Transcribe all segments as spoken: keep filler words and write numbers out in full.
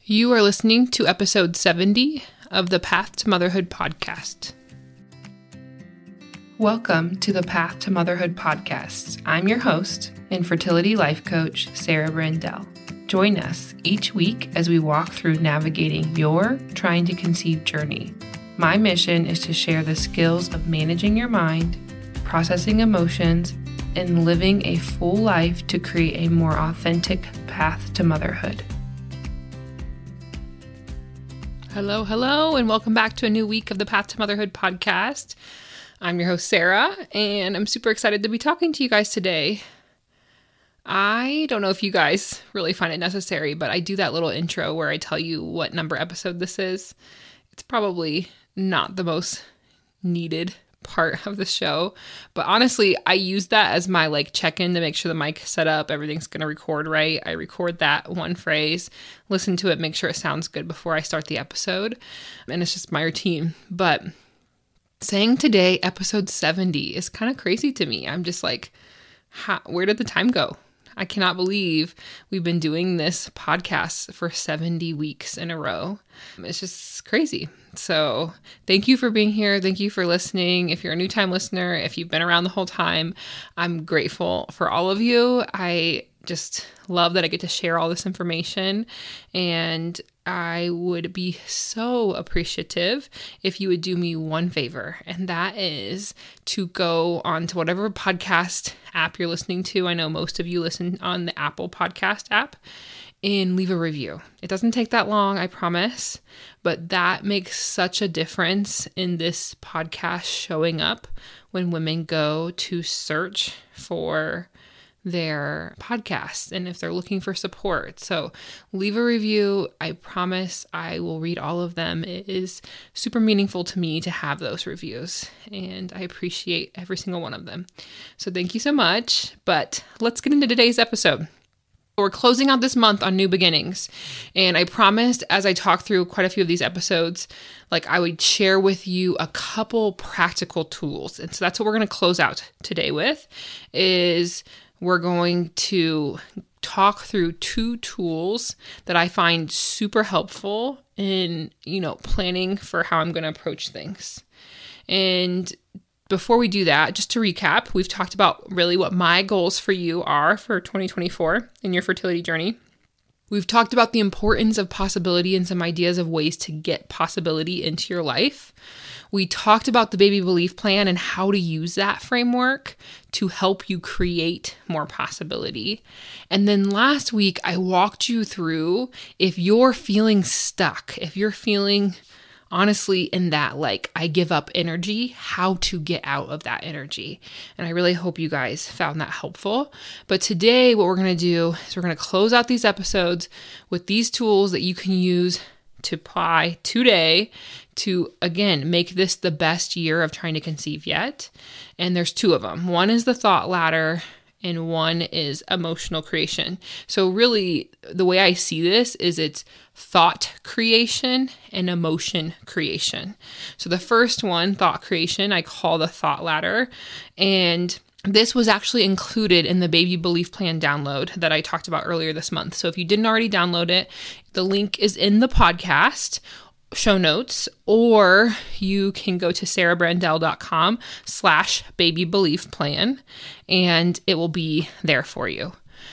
You are listening to episode seventy of the Path to Motherhood podcast. Welcome to the Path to Motherhood podcast. I'm your host and fertility life coach, Sarah Brandell. Join us each week as we walk through navigating your trying to conceive journey. My mission is to share the skills of managing your mind, processing emotions, and living a full life to create a more authentic path to motherhood. Hello, hello, and welcome back to a new week of the Path to Motherhood podcast. I'm your host, Sarah, and I'm super excited to be talking to you guys today. I don't know if you guys really find it necessary, but I do that little intro where I tell you what number episode this is. It's probably not the most needed part of the show, but honestly, I use that as my like check-in to make sure the mic is set up, everything's going to record right. I record that one phrase, listen to it, make sure it sounds good before I start the episode, and it's just my routine. But saying today, episode seventy, is kind of crazy to me. I'm just like, how, where did the time go? I cannot believe we've been doing this podcast for seventy weeks in a row. It's just crazy. So thank you for being here. Thank you for listening. If you're a new time listener, if you've been around the whole time, I'm grateful for all of you. I just love that I get to share all this information, and I would be so appreciative if you would do me one favor, and that is to go on to whatever podcast app you're listening to. I know most of you listen on the Apple Podcast app, and leave a review. It doesn't take that long, I promise, but that makes such a difference in this podcast showing up when women go to search for their podcast and if they're looking for support. So leave a review. I promise I will read all of them. It is super meaningful to me to have those reviews, and I appreciate every single one of them. So thank you so much. But let's get into today's episode. We're closing out this month on new beginnings, and I promised as I talk through quite a few of these episodes, like I would share with you a couple practical tools. And so that's what we're going to close out today with, is we're going to talk through two tools that I find super helpful in, you know, planning for how I'm going to approach things. And before we do that, just to recap, we've talked about really what my goals for you are for twenty twenty-four in your fertility journey. We've talked about the importance of possibility and some ideas of ways to get possibility into your life. We talked about the baby belief plan and how to use that framework to help you create more possibility. And then last week, I walked you through if you're feeling stuck, if you're feeling honestly in that like I give up energy, how to get out of that energy. And I really hope you guys found that helpful. But today what we're going to do is we're going to close out these episodes with these tools that you can use to apply today to, again, make this the best year of trying to conceive yet. And there's two of them. One is the thought ladder, and one is emotional creation. So really, the way I see this is it's thought creation and emotion creation. So the first one, thought creation, I call the thought ladder. And this was actually included in the baby belief plan download that I talked about earlier this month. So if you didn't already download it, the link is in the podcast show notes, or you can go to sarahbrandell.com slash baby belief plan, and it will be there for you.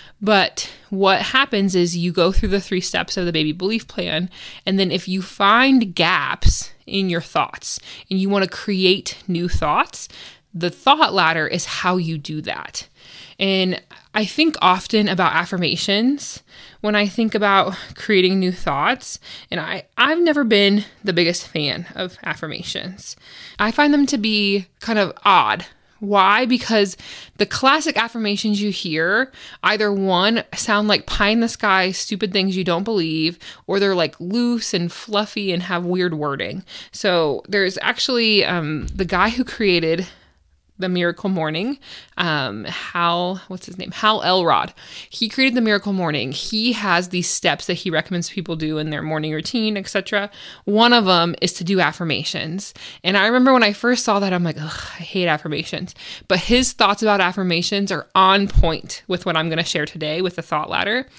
But what happens is you go through the three steps of the baby belief plan, and then if you find gaps in your thoughts and you want to create new thoughts, the thought ladder is how you do that. And I think often about affirmations when I think about creating new thoughts, and I, I've never been the biggest fan of affirmations. I find them to be kind of odd. Why? Because the classic affirmations you hear, either one, sound like pie in the sky, stupid things you don't believe, or they're like loose and fluffy and have weird wording. So there's actually um, the guy who created The Miracle Morning, um, Hal, what's his name? Hal Elrod. He created The Miracle Morning. He has these steps that he recommends people do in their morning routine, et cetera. One of them is to do affirmations. And I remember when I first saw that, I'm like, ugh, I hate affirmations. But his thoughts about affirmations are on point with what I'm going to share today with the thought ladder.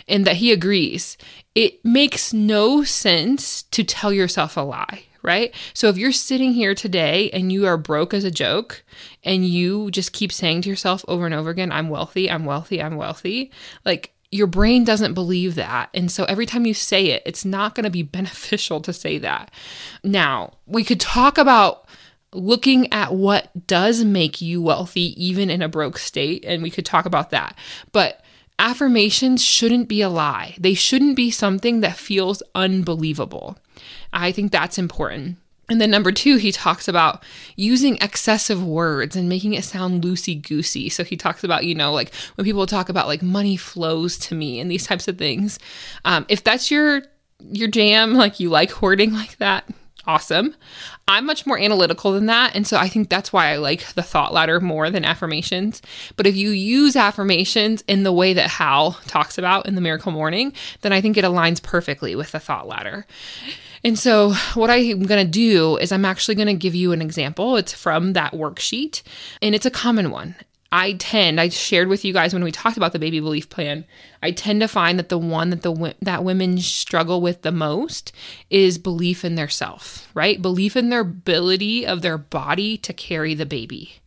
and that he agrees. It makes no sense to tell yourself a lie, right? So if you're sitting here today and you are broke as a joke and you just keep saying to yourself over and over again, I'm wealthy, I'm wealthy, I'm wealthy, like your brain doesn't believe that. And so every time you say it, it's not going to be beneficial to say that. Now, we could talk about looking at what does make you wealthy, even in a broke state, and we could talk about that. But affirmations shouldn't be a lie. They shouldn't be something that feels unbelievable. I think that's important. And then number two, he talks about using excessive words and making it sound loosey-goosey. So he talks about, you know, like when people talk about like money flows to me and these types of things. Um, if that's your your jam, like you like hoarding like that, awesome. I'm much more analytical than that. And so I think that's why I like the thought ladder more than affirmations. But if you use affirmations in the way that Hal talks about in the Miracle Morning, then I think it aligns perfectly with the thought ladder. And so what I'm going to do is I'm actually going to give you an example. It's from that worksheet, and it's a common one. I tend, I shared with you guys when we talked about the baby belief plan, I tend to find that the one that the that women struggle with the most is belief in their self, right? Belief in their ability of their body to carry the baby.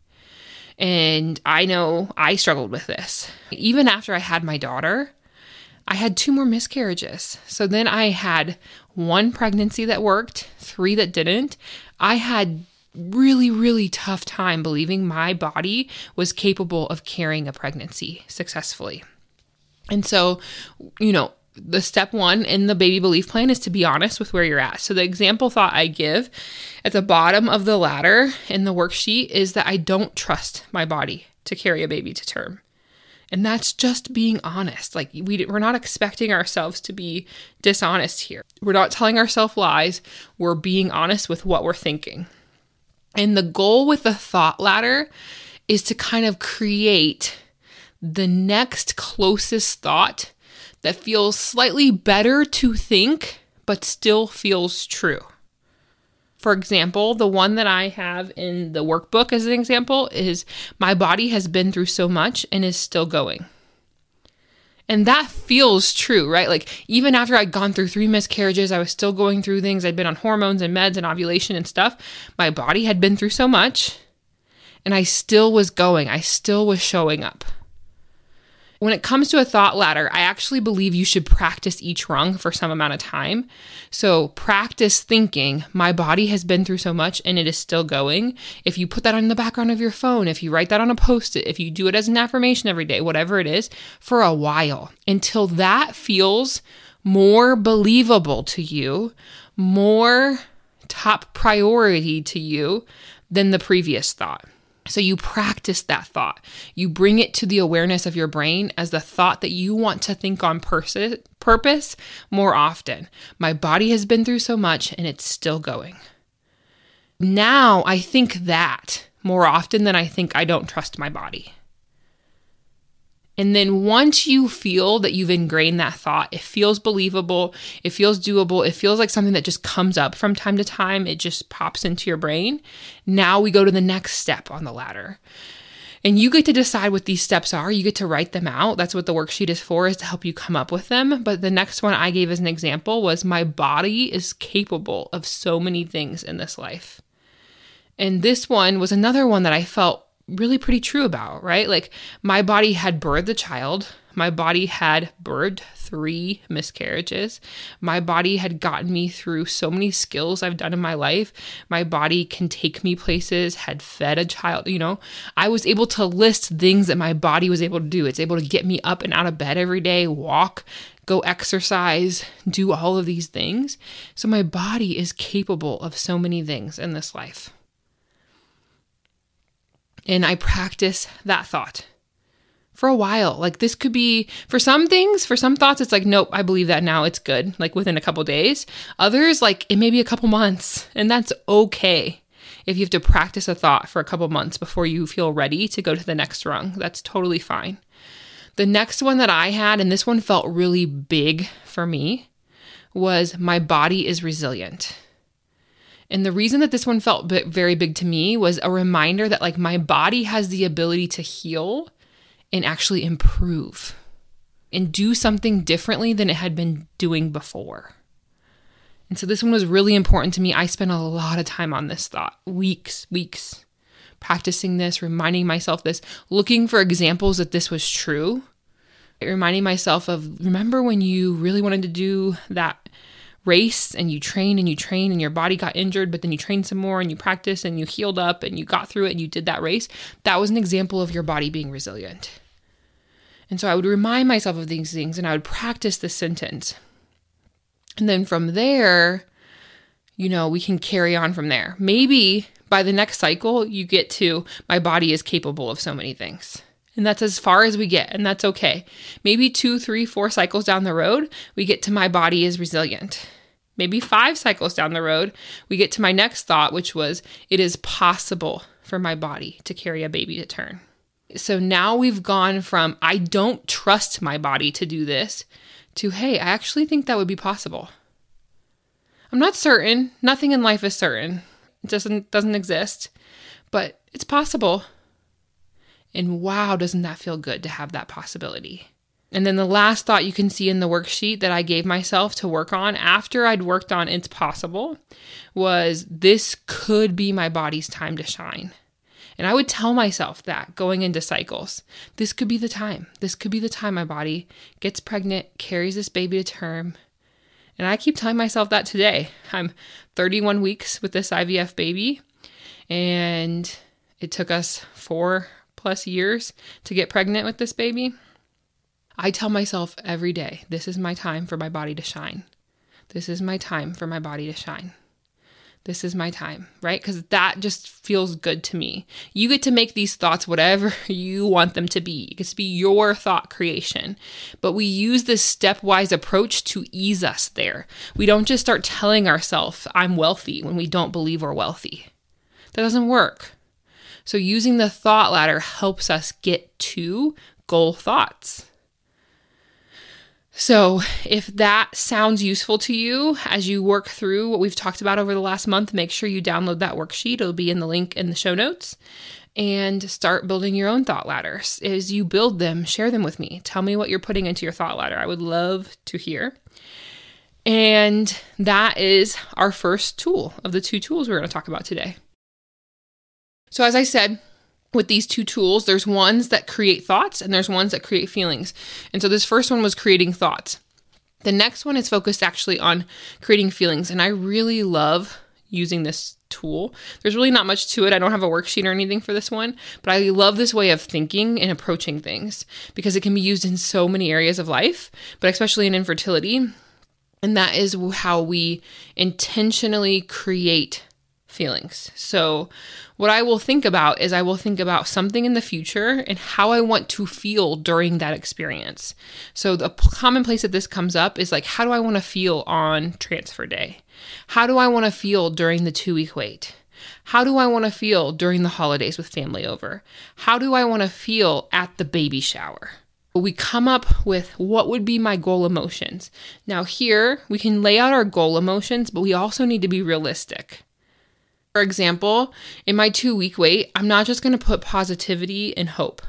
And I know I struggled with this. Even after I had my daughter, I had two more miscarriages. So then I had one pregnancy that worked, three that didn't. I had really, really tough time believing my body was capable of carrying a pregnancy successfully. And so, you know, the step one in the baby belief plan is to be honest with where you're at. So the example thought I give at the bottom of the ladder in the worksheet is that I don't trust my body to carry a baby to term. And that's just being honest. Like we, we're not expecting ourselves to be dishonest here. We're not telling ourselves lies. We're being honest with what we're thinking. And the goal with the thought ladder is to kind of create the next closest thought that feels slightly better to think, but still feels true. For example, the one that I have in the workbook as an example is my body has been through so much and is still going. And that feels true, right? Like even after I'd gone through three miscarriages, I was still going through things. I'd been on hormones and meds and ovulation and stuff. My body had been through so much and I still was going. I still was showing up. When it comes to a thought ladder, I actually believe you should practice each rung for some amount of time. So practice thinking, my body has been through so much and it is still going. If you put that on the background of your phone, if you write that on a Post-it, if you do it as an affirmation every day, whatever it is, for a while, until that feels more believable to you, more top priority to you than the previous thought. So you practice that thought. You bring it to the awareness of your brain as the thought that you want to think on pers- purpose more often. My body has been through so much and it's still going. Now I think that more often than I think I don't trust my body. And then once you feel that you've ingrained that thought, it feels believable, it feels doable, it feels like something that just comes up from time to time, it just pops into your brain. Now we go to the next step on the ladder. And you get to decide what these steps are. You get to write them out. That's what the worksheet is for, is to help you come up with them. But the next one I gave as an example was my body is capable of so many things in this life. And this one was another one that I felt really pretty true about, right? Like my body had birthed a child. My body had birthed three miscarriages. My body had gotten me through so many skills I've done in my life. My body can take me places, had fed a child, you know, I was able to list things that my body was able to do. It's able to get me up and out of bed every day, walk, go exercise, do all of these things. So my body is capable of so many things in this life. And I practice that thought for a while. Like this could be, for some things, for some thoughts, it's like, nope, I believe that now, it's good. Like within a couple days. Others, like it may be a couple months, and that's okay. If you have to practice a thought for a couple months before you feel ready to go to the next rung, that's totally fine. The next one that I had, and this one felt really big for me, was my body is resilient. And the reason that this one felt very big to me was a reminder that like my body has the ability to heal and actually improve. and do something differently than it had been doing before. And so this one was really important to me. I spent a lot of time on this thought, weeks, weeks, practicing this, reminding myself this, looking for examples that this was true, reminding myself of, remember when you really wanted to do that race and you trained and you trained and your body got injured, but then you trained some more and you practiced and you healed up and you got through it and you did that race. That was an example of your body being resilient. And so I would remind myself of these things and I would practice this sentence. And then from there, you know, we can carry on from there. Maybe by the next cycle, you get to, my body is capable of so many things. And that's as far as we get, and that's okay. Maybe two, three, four cycles down the road, we get to my body is resilient. Maybe five cycles down the road, we get to my next thought, which was, it is possible for my body to carry a baby to term. So now we've gone from, I don't trust my body to do this, to, hey, I actually think that would be possible. I'm not certain. Nothing in life is certain. It doesn't, doesn't exist, but it's possible. And wow, doesn't that feel good to have that possibility? And then the last thought you can see in the worksheet that I gave myself to work on after I'd worked on it's possible was, this could be my body's time to shine. And I would tell myself that going into cycles, this could be the time. This could be the time my body gets pregnant, carries this baby to term. And I keep telling myself that today. I'm thirty-one weeks with this I V F baby, and it took us four plus years to get pregnant with this baby. I tell myself every day, this is my time for my body to shine. This is my time for my body to shine. This is my time, right? Because that just feels good to me. You get to make these thoughts whatever you want them to be. It gets to be your thought creation. But we use this stepwise approach to ease us there. We don't just start telling ourselves, I'm wealthy, when we don't believe we're wealthy. That doesn't work. So using the thought ladder helps us get to goal thoughts. So if that sounds useful to you as you work through what we've talked about over the last month, make sure you download that worksheet. It'll be in the link in the show notes, and start building your own thought ladders. As you build them, share them with me. Tell me what you're putting into your thought ladder. I would love to hear. And that is our first tool of the two tools we're going to talk about today. So as I said, with these two tools, there's ones that create thoughts and there's ones that create feelings. And so this first one was creating thoughts. The next one is focused actually on creating feelings. And I really love using this tool. There's really not much to it. I don't have a worksheet or anything for this one, but I love this way of thinking and approaching things because it can be used in so many areas of life, but especially in infertility. And that is how we intentionally create feelings. So what I will think about is I will think about something in the future and how I want to feel during that experience. So the common place that this comes up is like, how do I want to feel on transfer day? How do I want to feel during the two-week wait? How do I want to feel during the holidays with family over? How do I want to feel at the baby shower? We come up with what would be my goal emotions. Now here, we can lay out our goal emotions, but we also need to be realistic. For example, in my two-week wait, I'm not just going to put positivity and hope.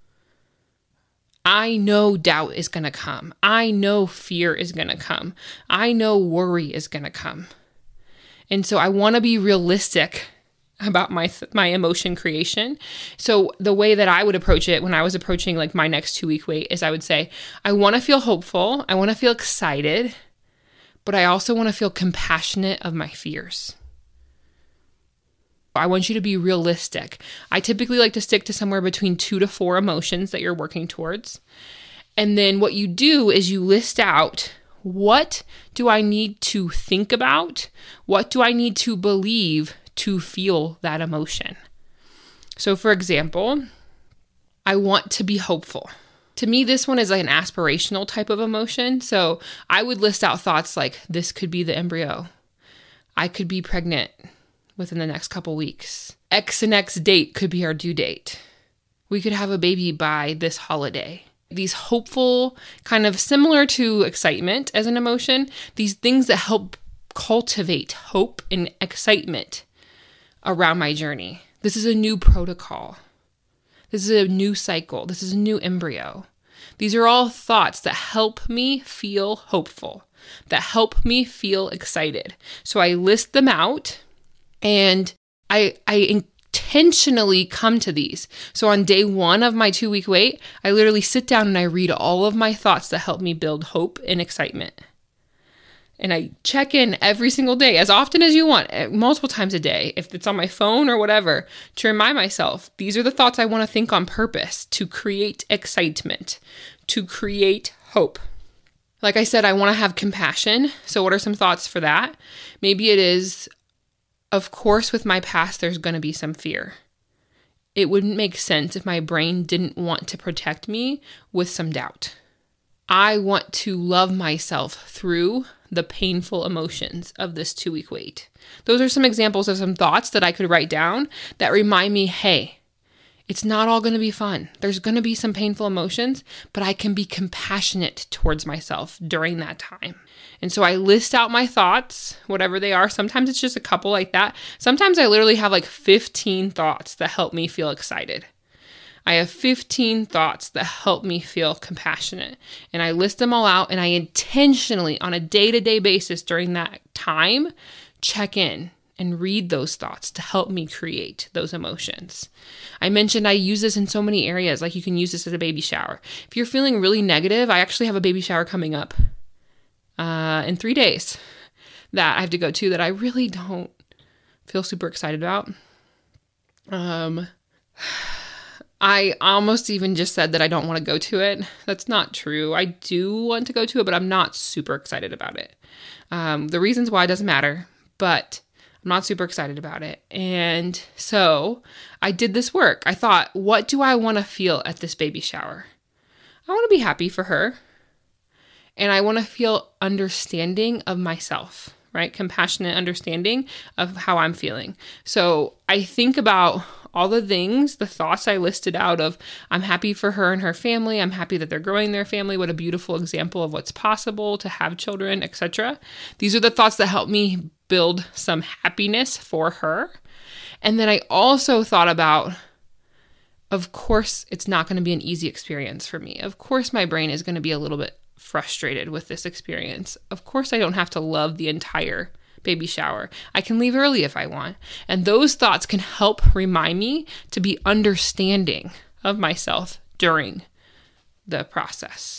I know doubt is going to come. I know fear is going to come. I know worry is going to come. And so I want to be realistic about my my emotion creation. So the way that I would approach it when I was approaching like my next two-week wait is I would say, I want to feel hopeful. I want to feel excited, but I also want to feel compassionate of my fears. I want you to be realistic. I typically like to stick to somewhere between two to four emotions that you're working towards. And then what you do is you list out, what do I need to think about? What do I need to believe to feel that emotion? So for example, I want to be hopeful. To me, this one is like an aspirational type of emotion. So I would list out thoughts like, this could be the embryo. I could be pregnant within the next couple weeks. X and X date could be our due date. We could have a baby by this holiday. These hopeful, kind of similar to excitement as an emotion, these things that help cultivate hope and excitement around my journey. This is a new protocol. This is a new cycle. This is a new embryo. These are all thoughts that help me feel hopeful, that help me feel excited. So I list them out and I I intentionally come to these. So on day one of my two-week wait, I literally sit down and I read all of my thoughts that help me build hope and excitement. And I check in every single day, as often as you want, multiple times a day, if it's on my phone or whatever, to remind myself, these are the thoughts I want to think on purpose to create excitement, to create hope. Like I said, I want to have compassion. So what are some thoughts for that? Maybe it is, of course, with my past, there's going to be some fear. It wouldn't make sense if my brain didn't want to protect me with some doubt. I want to love myself through the painful emotions of this two-week wait. Those are some examples of some thoughts that I could write down that remind me, hey, it's not all going to be fun. There's going to be some painful emotions, but I can be compassionate towards myself during that time. And so I list out my thoughts, whatever they are. Sometimes it's just a couple like that. Sometimes I literally have like fifteen thoughts that help me feel excited. I have fifteen thoughts that help me feel compassionate, and I list them all out, and I intentionally, on a day-to-day basis during that time, check in and read those thoughts to help me create those emotions. I mentioned I use this in so many areas, like you can use this as a baby shower. If you're feeling really negative, I actually have a baby shower coming up uh, in three days that I have to go to that I really don't feel super excited about. Um... I almost even just said that I don't want to go to it. That's not true. I do want to go to it, but I'm not super excited about it. Um, the reasons why doesn't matter, but I'm not super excited about it. And so I did this work. I thought, what do I want to feel at this baby shower? I want to be happy for her. And I want to feel understanding of myself, right? Compassionate understanding of how I'm feeling. So I think about all the things, the thoughts I listed out of, I'm happy for her and her family. I'm happy that they're growing their family. What a beautiful example of what's possible to have children, et cetera. These are the thoughts that help me build some happiness for her. And then I also thought about, of course, it's not going to be an easy experience for me. Of course, my brain is going to be a little bit frustrated with this experience. Of course, I don't have to love the entire baby shower. I can leave early if I want. And those thoughts can help remind me to be understanding of myself during the process.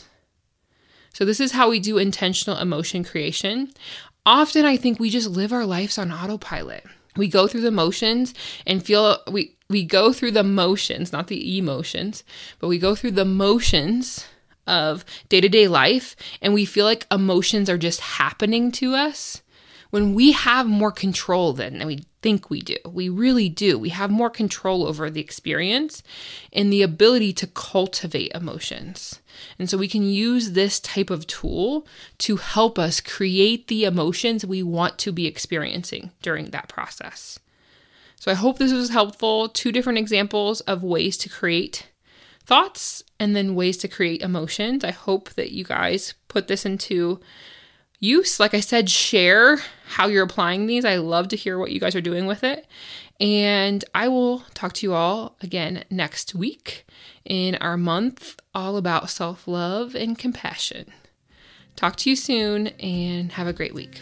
So this is how we do intentional emotion creation. Often I think we just live our lives on autopilot. We go through the motions and feel, we, we go through the motions, not the emotions, but we go through the motions of day-to-day life, and we feel like emotions are just happening to us when we have more control than we think we do. We really do. We have more control over the experience and the ability to cultivate emotions. And so we can use this type of tool to help us create the emotions we want to be experiencing during that process. So I hope this was helpful. Two different examples of ways to create thoughts and then ways to create emotions. I hope that you guys put this into use. Like I said, share how you're applying these. I love to hear what you guys are doing with it. And I will talk to you all again next week in our month all about self-love and compassion. Talk to you soon and have a great week.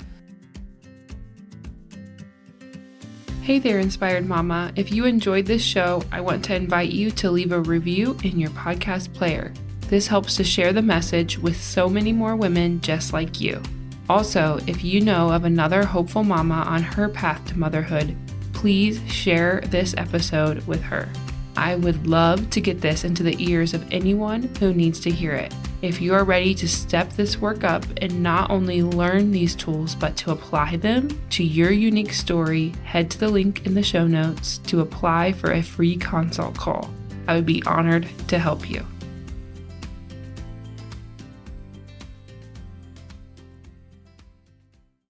Hey there, Inspired Mama. If you enjoyed this show, I want to invite you to leave a review in your podcast player. This helps to share the message with so many more women just like you. Also, if you know of another hopeful mama on her path to motherhood, please share this episode with her. I would love to get this into the ears of anyone who needs to hear it. If you are ready to step this work up and not only learn these tools, but to apply them to your unique story, head to the link in the show notes to apply for a free consult call. I would be honored to help you.